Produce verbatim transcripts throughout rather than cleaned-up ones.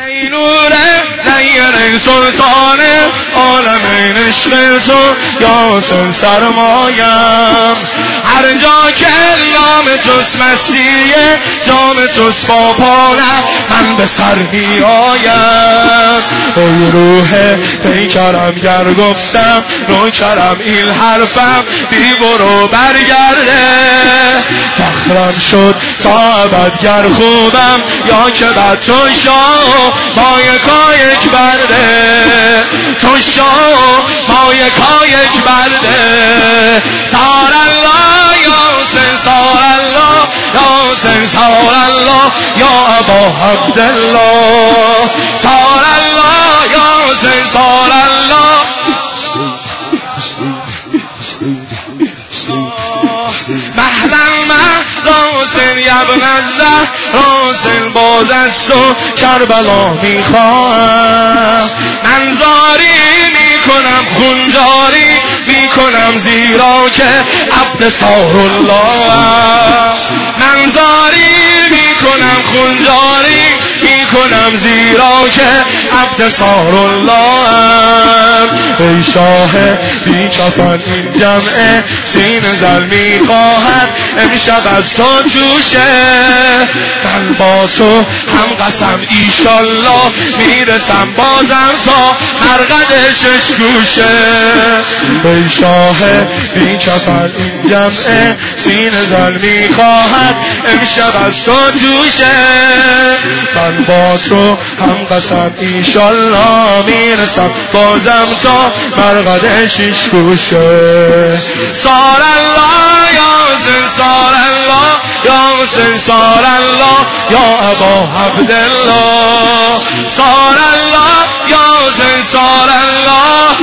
ای نوره نیر سلطان عالمین عشق تو یا حسین سرمایم هر جا که نام توست مسیحه جام توست با پانم من به سر می آیم ای روح پیکرم گر گفتم نوکرم این حرفم بی برو برگرده فخرم شد تا ابد گر خوبم یا که بد تو شاه ما یکا یک برده تو شاه ما یکا یک برده سار الله یا حسین سار الله یا حسین سار الله یا ابا عبدالله سار الله یا حسین سار الله مهلا مهلا حسین ابن الزهر حسین باز از تو کربلا میخواهم من زاری میکنم خونجاری میکنم زیرا که عبد سار الله من زاری میکنم خونجاری میکنم زیرا که عبد سار الله ای شاه بی کفن این جمع سین زل میخواهد امشب از تو جوشه من با تو هم قسم ایشالله میرسم بازم تا مرقد شش گوشه ای شاه بی کفن این جمع سین زل میخواهد امشب از تو جوشه من با تو هم قسم ایشالله میرسم بازم تا مرقد شش گوشه سار الله یا حسین سار الله یا حسین سار الله یا ابا عبدالله سار الله یا حسین سار الله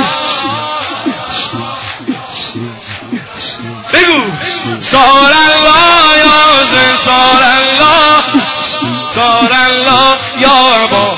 بگو سار الله یا حسین سار الله سار الله یا ابا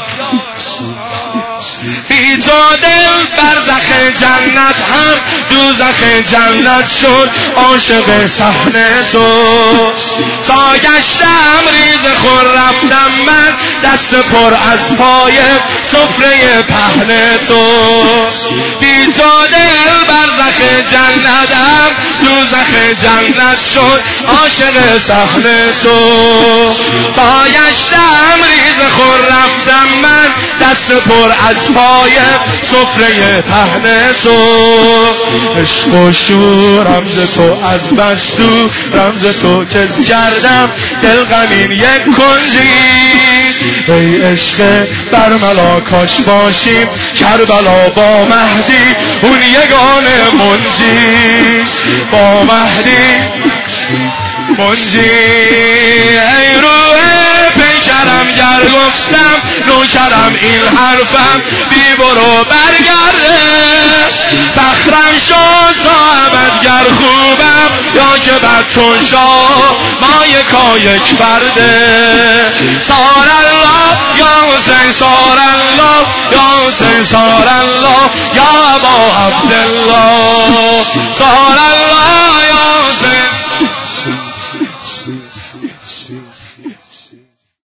بی تو دل برزخ جنت هم دوزخ جنت شد عاشق صحن تو تا گشتم ریز خور رفتم من دست پر از پای سفره پهن تو بی تو دل برزخ جنت هم دوزخ جنت شد عاشق صحن تو تا گشتم ریز خور رفتم من دست پر از پای سفره پهن تو عشق و شور رمز تو از بستو رمز تو کز کردم دل غمین یک کنجی ای عشق برملا کاش باشیم کربلا با مهدی اون یگانه منجی با مهدی منجی ای روح پیکرم گر گفتم نوکرم این حرفم بی برو برگرده فخرم شد تا ابد گر خوبم یا که بد چون شاه ما یکا یک برده سار الله یا حسین سار الله یا حسین سار الله یا ابا عبدالله سار